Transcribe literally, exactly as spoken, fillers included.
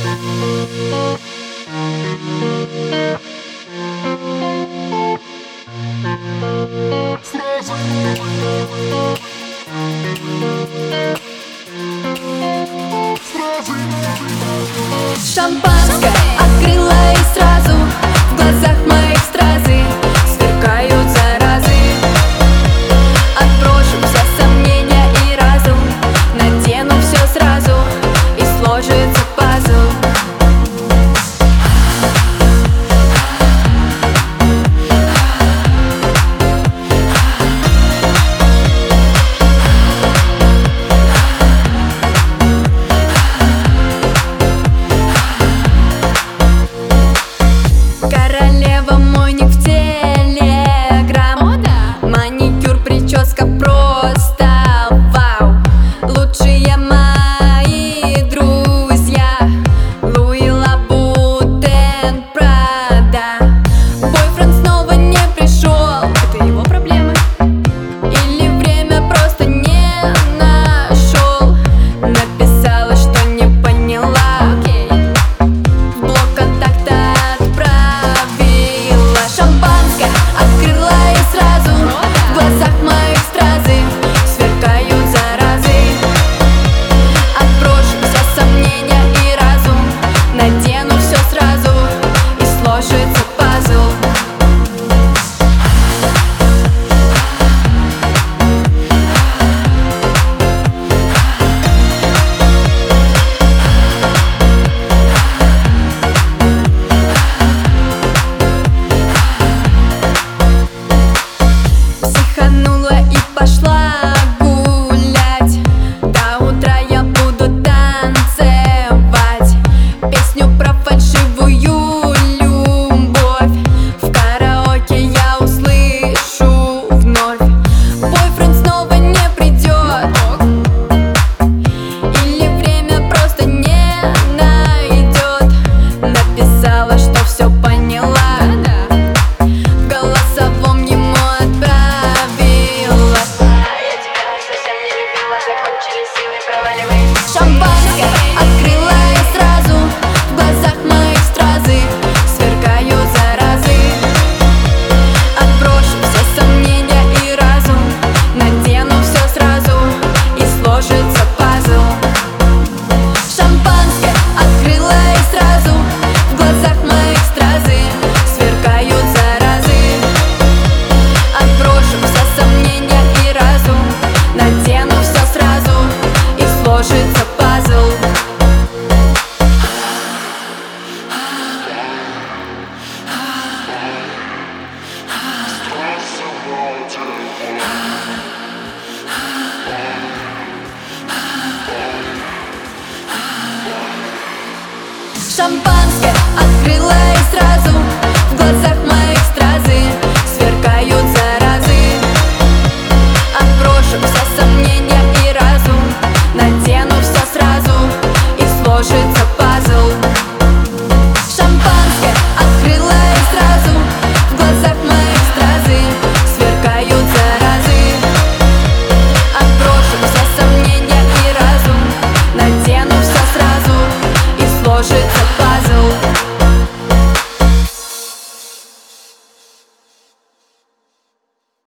Шампанское открыла и сразу в глазах моих стразы сверкают заразы. Отброшу все сомнения и разум, надену все сразу и сложится пазл. Королева, мой ник в телеграм. Маникюр, прическа просто вау. Лучшие мои друзья Луи Лабутен Прада. Бойфренд снова не пришел, это его проблемы. Или время просто не нашел. Написала, что не поняла. В блок контакта шампанское открыла и сразу в глазах моих стразы сверкают заразы. Отброшу все сомнения и разум, надену все сразу и сложится пазл. Психанула и пошла гулять. До утра я буду танцевать песню про фальшивую любовь. В караоке я услышу вновь. Бойфренд снова не придет, или время просто не найдет. Написала, что все поняла. В голосовом ему шампанское открыла и сразу в глазах моих стразы сверкают заразы. Отброшу все сомнения и разум, надену все сразу и сложится пазл. Шампанское открыла и сразу в глазах моих стразы сверкают заразы. Отброшу все сомнения и разум, надену все сразу и сложится пазл. Шампанское